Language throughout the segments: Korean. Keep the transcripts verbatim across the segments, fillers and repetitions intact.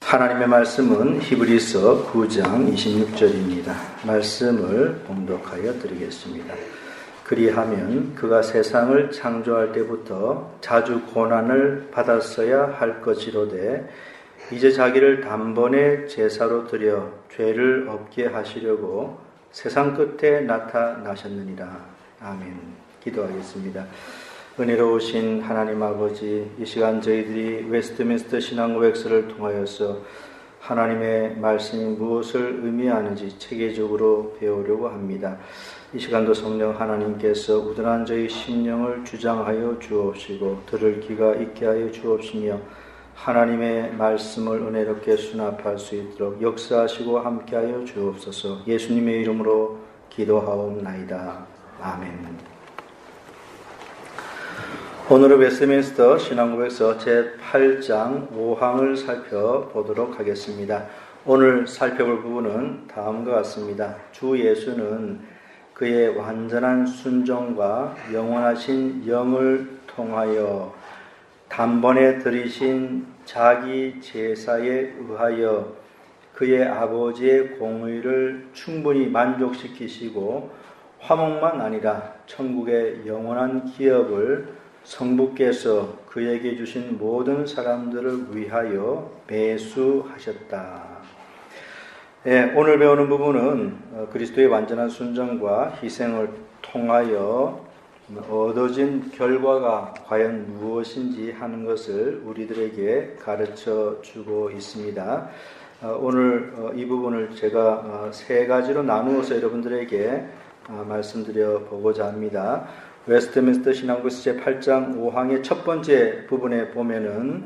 하나님의 말씀은 히브리서 구 장 이십육 절입니다. 말씀을 봉독하여 드리겠습니다. 그리하면 그가 세상을 창조할 때부터 자주 고난을 받았어야 할 것이로되 이제 자기를 단번에 제사로 드려 죄를 없게 하시려고 세상 끝에 나타나셨느니라. 아멘. 기도하겠습니다. 은혜로우신 하나님 아버지, 이 시간 저희들이 웨스트민스터 신앙고백서를 통하여서 하나님의 말씀이 무엇을 의미하는지 체계적으로 배우려고 합니다. 이 시간도 성령 하나님께서 우둔한 저희 심령을 주장하여 주옵시고 들을 귀가 있게 하여 주옵시며 하나님의 말씀을 은혜롭게 수납할 수 있도록 역사하시고 함께하여 주옵소서. 예수님의 이름으로 기도하옵나이다. 아멘. 오늘은 웨스트민스터 신앙고백서 제팔 장 오 항을 살펴보도록 하겠습니다. 오늘 살펴볼 부분은 다음과 같습니다. 주 예수는 그의 완전한 순종과 영원하신 영을 통하여 단번에 들이신 자기 제사에 의하여 그의 아버지의 공의를 충분히 만족시키시고 화목만 아니라 천국의 영원한 기업을 성부께서 그에게 주신 모든 사람들을 위하여 매수하셨다. 네, 오늘 배우는 부분은 그리스도의 완전한 순종과 희생을 통하여 얻어진 결과가 과연 무엇인지 하는 것을 우리들에게 가르쳐 주고 있습니다. 오늘 이 부분을 제가 세 가지로 나누어서 여러분들에게 말씀드려 보고자 합니다. 웨스트민스터 신앙고백서 제팔 장 오 항의 첫 번째 부분에 보면은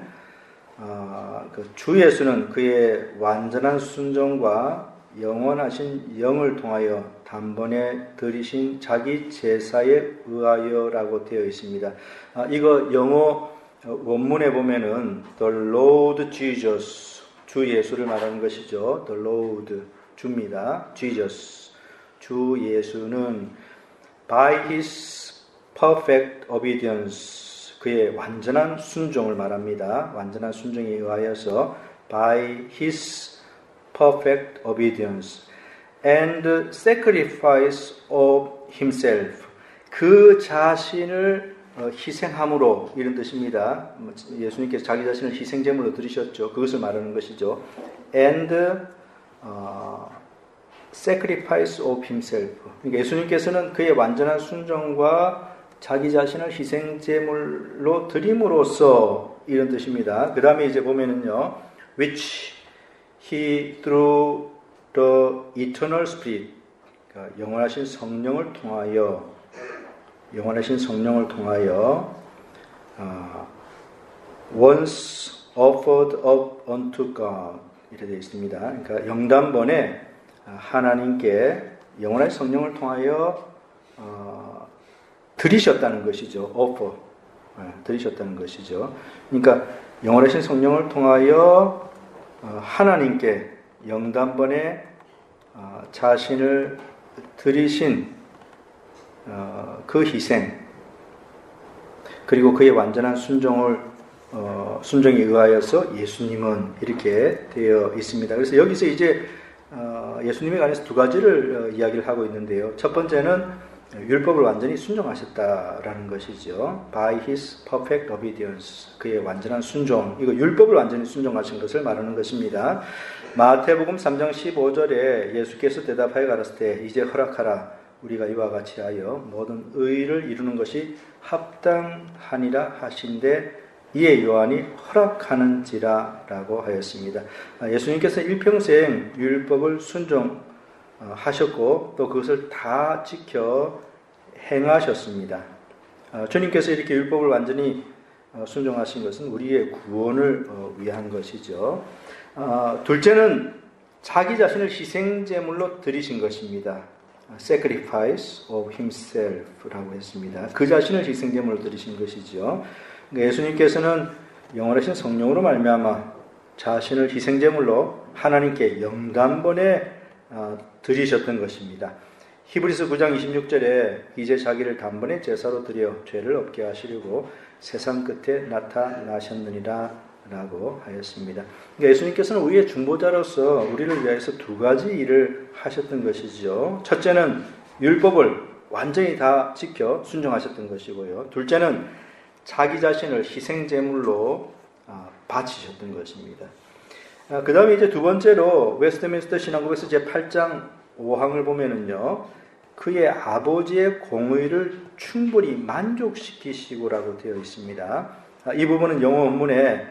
어, 그 주 예수는 그의 완전한 순종과 영원하신 영을 통하여 단번에 드리신 자기 제사에 의하여라고 되어 있습니다. 아, 이거 영어 원문에 보면은 The Lord Jesus, 주 예수를 말하는 것이죠. The Lord, 주입니다. Jesus, 주 예수는 by His perfect obedience, 그의 완전한 순종을 말합니다. 완전한 순종에 의하여서 by his perfect obedience and sacrifice of himself, 그 자신을 희생함으로, 이런 뜻입니다. 예수님께서 자기 자신을 희생제물로 드리셨죠. 그것을 말하는 것이죠. and uh, sacrifice of himself, 그러니까 예수님께서는 그의 완전한 순종과 자기 자신을 희생제물로 드림으로써, 이런 뜻입니다. 그 다음에 이제 보면은요, which he through the eternal spirit, 그러니까 영원하신 성령을 통하여, 영원하신 성령을 통하여 uh, once offered up unto God, 이렇게 되어 있습니다. 그러니까 영단번에 하나님께 영원하신 성령을 통하여 어, 드리셨다는 것이죠. offer, 네, 드리셨다는 것이죠. 그러니까 영원하신 성령을 통하여 어, 하나님께 영단번에 어, 자신을 드리신 어, 그 희생, 그리고 그의 완전한 순종을 어, 순종에 의하여서 예수님은 이렇게 되어 있습니다. 그래서 여기서 이제 어, 예수님에 관해서 두 가지를 어, 이야기를 하고 있는데요. 첫 번째는 율법을 완전히 순종하셨다라는 것이죠. By His perfect obedience, 그의 완전한 순종, 이거 율법을 완전히 순종하신 것을 말하는 것입니다. 마태복음 삼 장 십오 절에 예수께서 대답하여 가라사대 이제 허락하라, 우리가 이와 같이 하여 모든 의를 이루는 것이 합당하니라 하신데 이에 요한이 허락하는지라 라고 하였습니다. 예수님께서 일평생 율법을 순종하셨고 또 그것을 다 지켜 행하셨습니다. 주님께서 이렇게 율법을 완전히 순종하신 것은 우리의 구원을 위한 것이죠. 둘째는 자기 자신을 희생제물로 드리신 것입니다. Sacrifice of himself라고 했습니다. 그 자신을 희생제물로 드리신 것이죠. 예수님께서는 영원하신 성령으로 말미암아 자신을 희생제물로 하나님께 영단번에 드리셨던 것입니다. 히브리서 구 장 이십육 절에 이제 자기를 단번에 제사로 드려 죄를 없게 하시려고 세상 끝에 나타나셨느니라 라고 하였습니다. 그러니까 예수님께서는 우리의 중보자로서 우리를 위해서 두 가지 일을 하셨던 것이죠. 첫째는 율법을 완전히 다 지켜 순종하셨던 것이고요. 둘째는 자기 자신을 희생제물로 바치셨던 것입니다. 그 다음에 이제 두 번째로 웨스트민스터 신앙국에서 제팔 장 오 항을 보면은요, 그의 아버지의 공의를 충분히 만족시키시고라고 되어 있습니다. 이 부분은 영어 원문에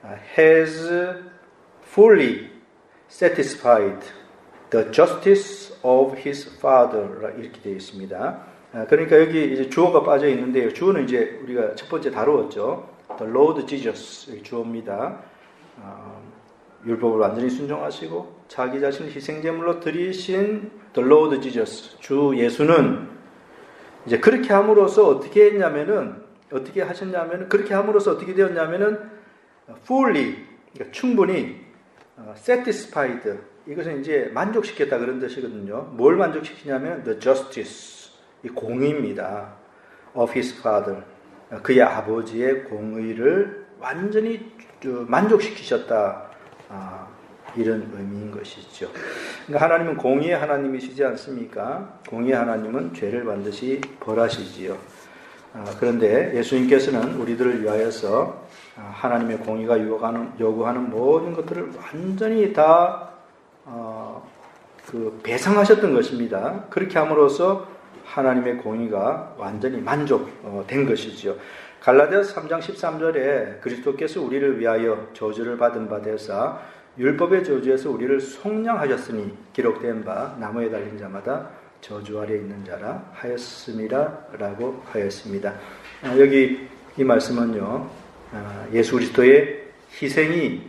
has fully satisfied the justice of his father 이렇게 되어 있습니다. 그러니까 여기 이제 주어가 빠져 있는데요. 주어는 이제 우리가 첫 번째 다루었죠. The Lord Jesus 주어입니다. 어, 율법을 완전히 순종하시고 자기 자신을 희생제물로 드리신 The Lord Jesus 주 예수는 이제 그렇게 함으로써 어떻게 했냐면은 어떻게 하셨냐면은 그렇게 함으로써 어떻게 되었냐면은 fully 그러니까 충분히 어, satisfied 이것은 이제 만족시켰다 그런 뜻이거든요. 뭘 만족시키냐면 the justice 이 공의입니다. of his father 그의 아버지의 공의를 완전히 만족시키셨다. 아, 이런 의미인 것이죠. 그러니까 하나님은 공의의 하나님이시지 않습니까? 공의의 하나님은 죄를 반드시 벌하시지요. 아, 그런데 예수님께서는 우리들을 위하여서 하나님의 공의가 요구하는, 요구하는 모든 것들을 완전히 다 어, 그 배상하셨던 것입니다. 그렇게 함으로써 하나님의 공의가 완전히 만족된 것이죠. 갈라디아서 삼 장 십삼 절에 그리스도께서 우리를 위하여 저주를 받은 바 되사 율법의 저주에서 우리를 속량하셨으니 기록된 바 나무에 달린 자마다 저주 아래 있는 자라 하였음이라 라고 하였습니다. 여기 이 말씀은요, 예수 그리스도의 희생이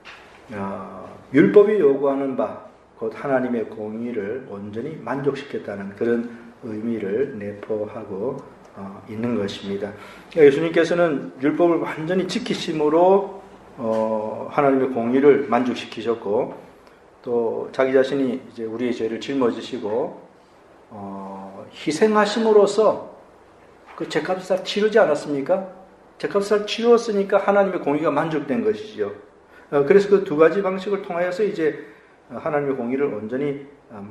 율법이 요구하는 바 곧 하나님의 공의를 온전히 만족시켰다는 그런 의미를 내포하고 어, 있는 것입니다. 예수님께서는 율법을 완전히 지키심으로 어, 하나님의 공의를 만족시키셨고 또 자기 자신이 이제 우리의 죄를 짊어지시고 어, 희생하심으로써 그 죄값을 다 치르지 않았습니까? 죄값을 다 치루었으니까 하나님의 공의가 만족된 것이죠. 어, 그래서 그 두 가지 방식을 통하여서 이제 하나님의 공의를 온전히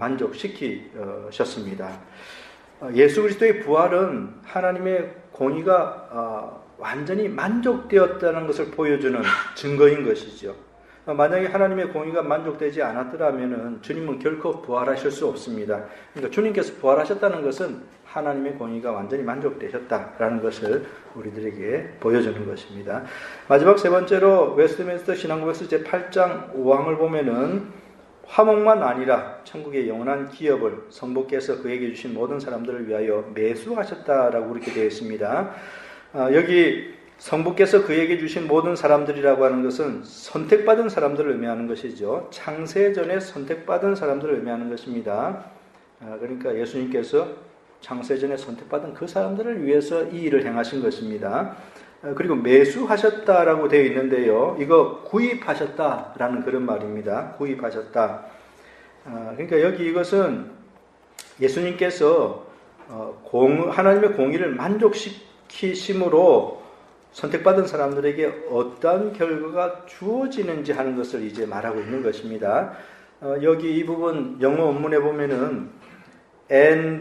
만족시키셨습니다. 예수 그리스도의 부활은 하나님의 공의가 완전히 만족되었다는 것을 보여주는 증거인 것이죠. 만약에 하나님의 공의가 만족되지 않았더라면 주님은 결코 부활하실 수 없습니다. 그러니까 주님께서 부활하셨다는 것은 하나님의 공의가 완전히 만족되셨다라는 것을 우리들에게 보여주는 것입니다. 마지막 세 번째로 웨스트민스터 신앙국에서 제팔 장 오 항을 보면은 화목만 아니라 천국의 영원한 기업을 성부께서 그에게 주신 모든 사람들을 위하여 매수하셨다라고 그렇게 되어 있습니다. 아, 여기 성부께서 그에게 주신 모든 사람들이라고 하는 것은 선택받은 사람들을 의미하는 것이죠. 창세전에 선택받은 사람들을 의미하는 것입니다. 아, 그러니까 예수님께서 창세전에 선택받은 그 사람들을 위해서 이 일을 행하신 것입니다. 그리고 매수하셨다라고 되어 있는데요. 이거 구입하셨다라는 그런 말입니다. 구입하셨다. 그러니까 여기 이것은 예수님께서 공, 하나님의 공의를 만족시키심으로 선택받은 사람들에게 어떤 결과가 주어지는지 하는 것을 이제 말하고 있는 것입니다. 여기 이 부분 영어 원문에 보면은 and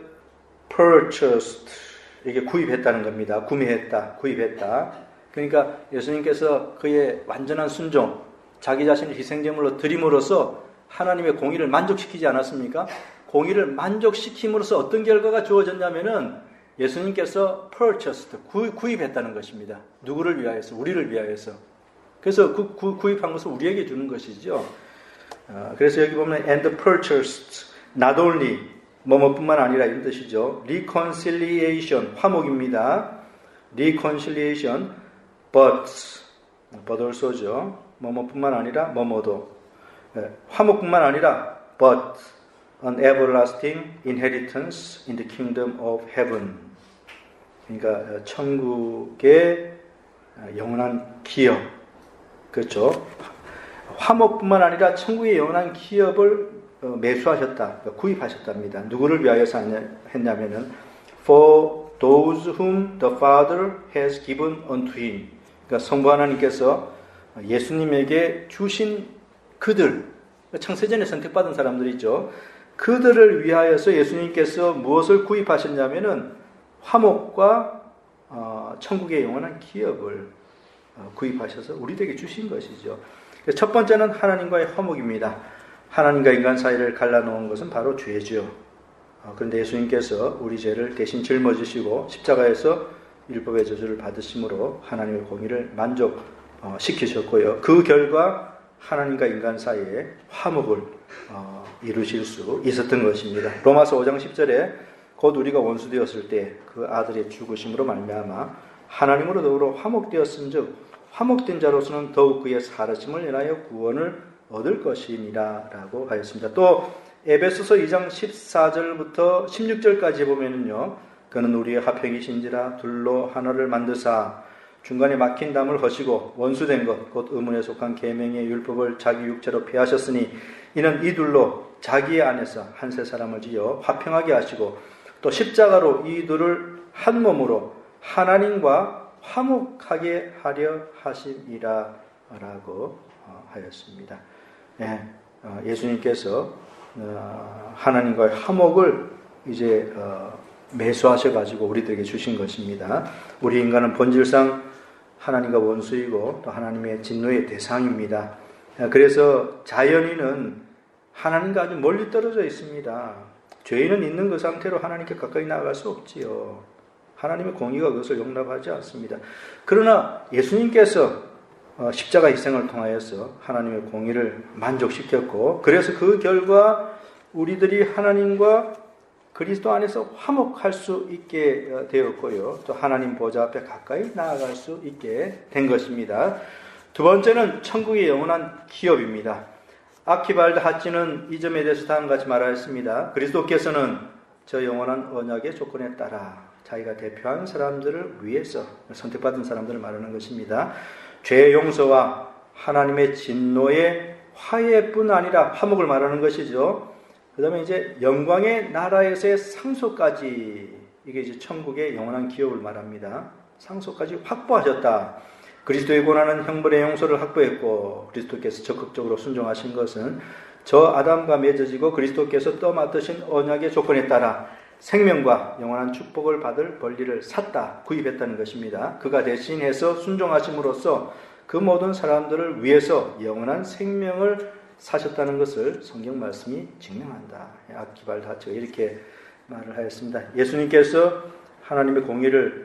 purchased 이게 구입했다는 겁니다. 구매했다, 구입했다. 그러니까 예수님께서 그의 완전한 순종, 자기 자신을 희생제물로 드림으로써 하나님의 공의를 만족시키지 않았습니까? 공의를 만족시킴으로써 어떤 결과가 주어졌냐면은 예수님께서 purchased, 구, 구입했다는 것입니다. 누구를 위하여서? 우리를 위하여서. 그래서 그 구, 구입한 것을 우리에게 주는 것이죠. 어, 그래서 여기 보면 and purchased, not only 뭐뭐뿐만 아니라 이런 뜻이죠. reconciliation, 화목입니다. reconciliation, but, but also죠. 뭐뭐뿐만 아니라 뭐뭐도. 네, 화목뿐만 아니라 but an everlasting inheritance in the kingdom of heaven. 그러니까 천국의 영원한 기업. 그렇죠. 화목뿐만 아니라 천국의 영원한 기업을 매수하셨다, 구입하셨답니다. 누구를 위하여서 했냐면은 for those whom the Father has given unto him. 그러니까 성부 하나님께서 예수님에게 주신 그들, 창세전에 선택받은 사람들이죠. 그들을 위하여서 예수님께서 무엇을 구입하셨냐면은 화목과 어, 천국의 영원한 기업을 어, 구입하셔서 우리에게 주신 것이죠. 첫 번째는 하나님과의 화목입니다. 하나님과 인간 사이를 갈라놓은 것은 바로 죄죠. 어, 그런데 예수님께서 우리 죄를 대신 짊어지시고 십자가에서 율법의 저주를 받으심으로 하나님의 공의를 만족시키셨고요. 그 결과 하나님과 인간 사이에 화목을 어, 이루실 수 있었던 것입니다. 로마서 오 장 십 절에 곧 우리가 원수되었을 때 그 아들의 죽으심으로 말미암아 하나님으로 더불어 화목되었은즉 화목된 자로서는 더욱 그의 살으심을 인하여 구원을 얻을 것이니라 라고 하였습니다. 또 에베소서 이 장 십사 절부터 십육 절까지 보면은요, 그는 우리의 화평이신지라 둘로 하나를 만드사 중간에 막힌 담을 허시고 원수된 것 곧 의문에 속한 계명의 율법을 자기 육체로 폐하셨으니 이는 이 둘로 자기 안에서 한 세 사람을 지어 화평하게 하시고 또 십자가로 이 둘을 한 몸으로 하나님과 화목하게 하려 하심이라 라고 하였습니다. 예, 예수님께서 하나님과의 화목을 이제 매수하셔가지고 우리들에게 주신 것입니다. 우리 인간은 본질상 하나님과 원수이고 또 하나님의 진노의 대상입니다. 그래서 자연인은 하나님과 아주 멀리 떨어져 있습니다. 죄인은 있는 그 상태로 하나님께 가까이 나아갈 수 없지요. 하나님의 공의가 그것을 용납하지 않습니다. 그러나 예수님께서 십자가 희생을 통하여서 하나님의 공의를 만족시켰고, 그래서 그 결과 우리들이 하나님과 그리스도 안에서 화목할 수 있게 되었고요. 또 하나님 보좌 앞에 가까이 나아갈 수 있게 된 것입니다. 두 번째는 천국의 영원한 기업입니다. 아키발드 하치는 이 점에 대해서 다음과 같이 말하였습니다. 그리스도께서는 저 영원한 언약의 조건에 따라 자기가 대표한 사람들을 위해서 선택받은 사람들을 말하는 것입니다. 죄의 용서와 하나님의 진노의 화해뿐 아니라 화목을 말하는 것이죠. 그 다음에 이제 영광의 나라에서의 상속까지, 이게 이제 천국의 영원한 기업을 말합니다. 상속까지 확보하셨다. 그리스도의 고난은 형벌의 용서를 확보했고, 그리스도께서 적극적으로 순종하신 것은 저 아담과 맺어지고 그리스도께서 떠맡으신 언약의 조건에 따라 생명과 영원한 축복을 받을 권리를 샀다, 구입했다는 것입니다. 그가 대신해서 순종하심으로써 그 모든 사람들을 위해서 영원한 생명을 사셨다는 것을 성경 말씀이 증명한다. 아키발드 하치가 이렇게 말을 하였습니다. 예수님께서 하나님의 공의를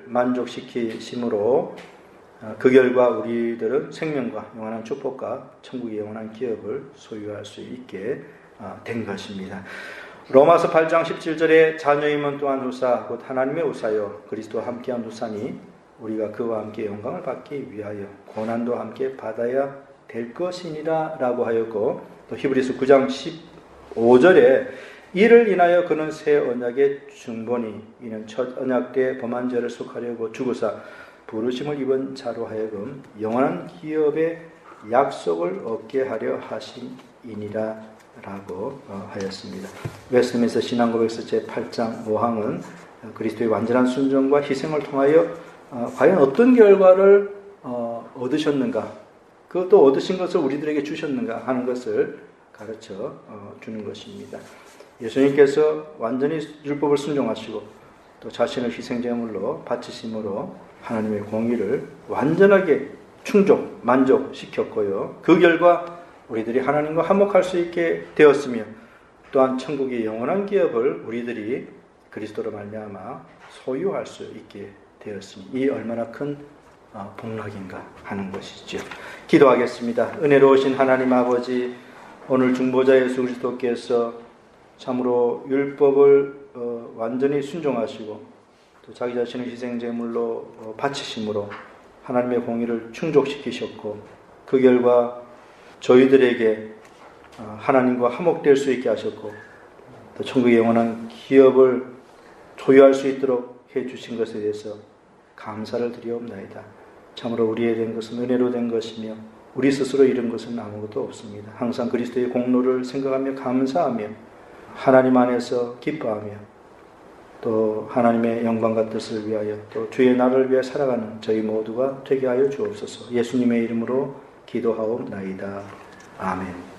만족시키심으로 그 결과 우리들은 생명과 영원한 축복과 천국의 영원한 기업을 소유할 수 있게 된 것입니다. 로마서 팔 장 십칠 절에 자녀임은 또한 후사 곧 하나님의 후사요 그리스도와 함께한 후사니 우리가 그와 함께 영광을 받기 위하여 고난도 함께 받아야 될 것이니라 라고 하였고, 또 히브리서 구 장 십오 절에 이를 인하여 그는 새 언약의 중보니 이는 첫 언약 때 범한 죄를 속하려고 죽으사 부르심을 입은 자로 하여금 영원한 기업의 약속을 얻게 하려 하심이니라 라고 하였습니다. 웨스트민스터 신앙고백서 제팔 장 오 항은 그리스도의 완전한 순종과 희생을 통하여 과연 어떤 결과를 얻으셨는가, 그것도 얻으신 것을 우리들에게 주셨는가 하는 것을 가르쳐 주는 것입니다. 예수님께서 완전히 율법을 순종하시고 또 자신을 희생제물로 바치심으로 하나님의 공의를 완전하게 충족, 만족시켰고요. 그 결과 우리들이 하나님과 화목할 수 있게 되었으며, 또한 천국의 영원한 기업을 우리들이 그리스도로 말미암아 소유할 수 있게 되었으니 이 얼마나 큰 복락인가 하는 것이죠. 기도하겠습니다. 은혜로우신 하나님 아버지, 오늘 중보자 예수 그리스도께서 참으로 율법을 완전히 순종하시고 또 자기 자신을 희생제물로 바치심으로 하나님의 공의를 충족시키셨고, 그 결과 저희들에게 하나님과 화목될 수 있게 하셨고 또 천국의 영원한 기업을 소유할 수 있도록 해주신 것에 대해서 감사를 드리옵나이다. 참으로 우리에 된 것은 은혜로 된 것이며 우리 스스로 이룬 것은 아무것도 없습니다. 항상 그리스도의 공로를 생각하며 감사하며 하나님 안에서 기뻐하며 또 하나님의 영광과 뜻을 위하여 또 주의 나라를 위해 살아가는 저희 모두가 되게 하여 주옵소서. 예수님의 이름으로 기도하옵나이다. 아멘.